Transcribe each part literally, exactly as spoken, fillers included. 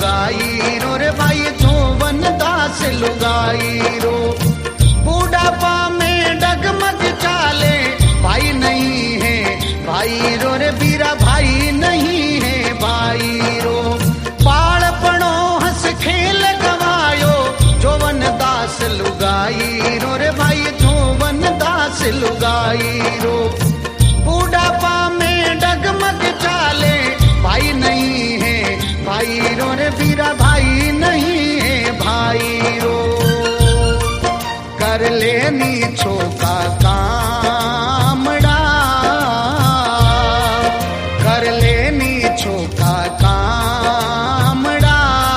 लुगाई रो रे भाई जोवन दास लुगाई रो। बुढ़ापा में डगमग चाले भाई नहीं है भाई रो रे बीरा भाई नहीं है भाई रो। बालपणो हंस खेल गवायो जोवन दास लुगाई रो रे भाई जोवन दास लुगाई रो। बुढ़ापा में डगमग चाले भाई नहीं है भाई रो रे बीरा भाई नहीं है भाई रो। कर लेनी छोका कामड़ा कर लेनी छोका कामड़ा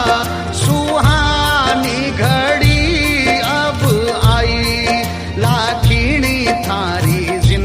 सुहानी घड़ी अब आई लाखीणी थारी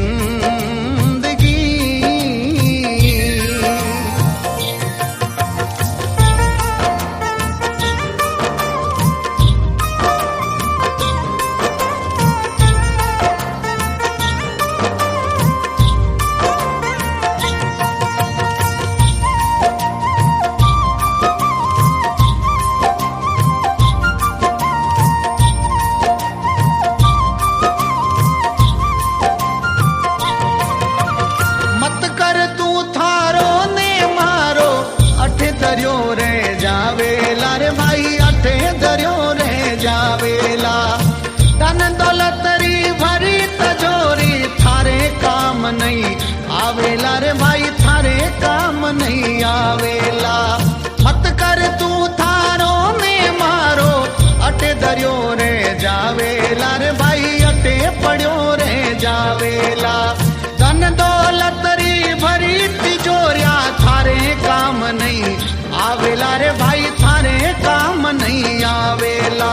दरियो रे जावेला रे भाई अठे दरियो रे जावेला। धन दौलत री भरी तजोरी थारे काम नहीं आवेला रे भाई थारे काम नहीं आवेला। मत कर तू थारो ने मारो अठे दरियो रे जावेला रे भाई अठे पड़ियो रे जावेला। धन दौलत री भरी तिजोरिया थारे काम नहीं आवेला रे भाई थारे काम नहीं आवेला।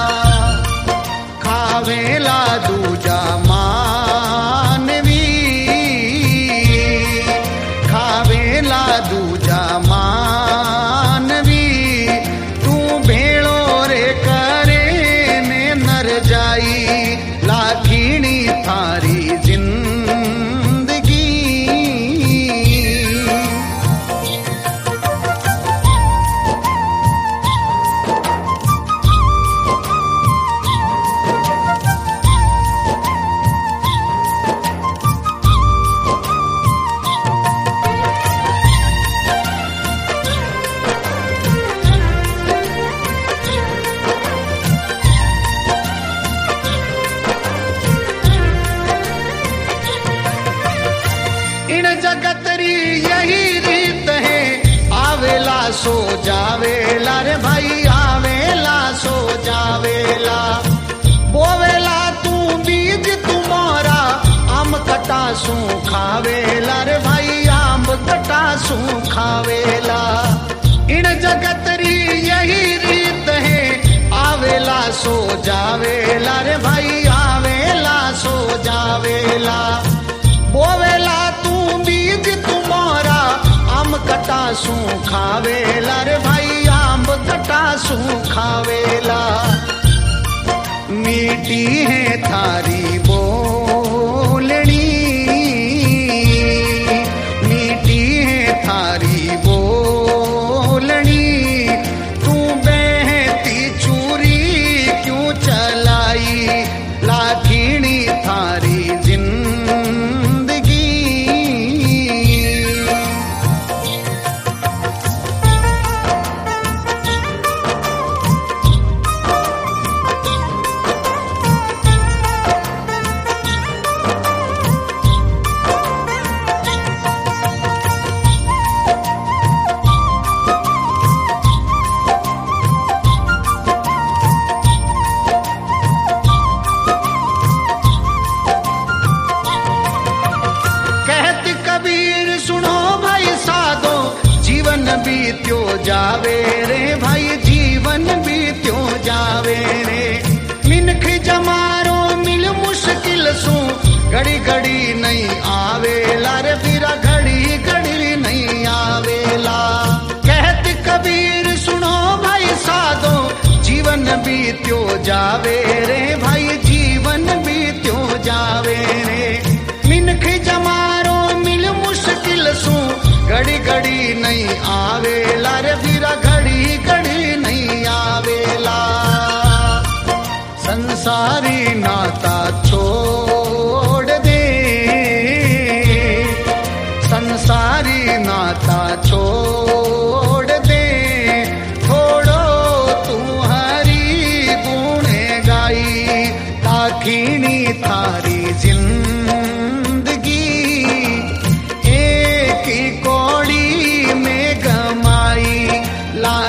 खावेला दूजा मानवी खावेला दूजा मानवी तू भेड़ो रे करे ने नर जाई लाखीणी थारी जगत री यही रीत है आवेला सो जावेला रे भाई आवेला सो जावेला। बोवेला तू बीज तुम्हारा आम कटा सू खावेला रे भाई आम कटा सू खावेला। इन जगत री यही रीत है आवेला सो जावेला रे भाई आवेला सो जावेला। बोवेला तू बीज तुम्हारा आम कटा सू खावेला रे भाई आम कटा सू खावेला। मीठी है थारी बोलनी मीठी है थारी बोलनी तू बहती चूरी क्यों चलाई लाखीणी थारी बीत्यो जावे रे भाई जीवन बीत्यो जावे रे। मिनख जमारो मिल मुश्किल सू घड़ी घड़ी नहीं आवेला रे बीरा घड़ी घड़ी नहीं आवेला। कहत कबीर सुनो भाई साधो जीवन बीत्यो जावे रे भाई जीवन बीत्यो जावे रे। मिनख जमारो मिल मुश्किल सू घड़ी घड़ी नहीं आवेला रे बीरा घड़ी घड़ी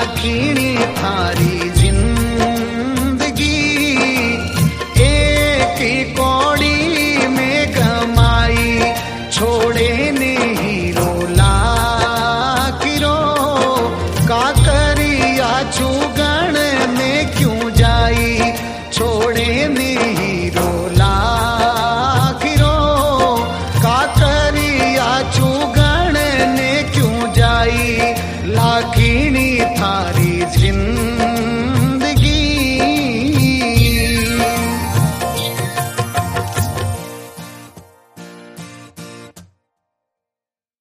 खीणी थारी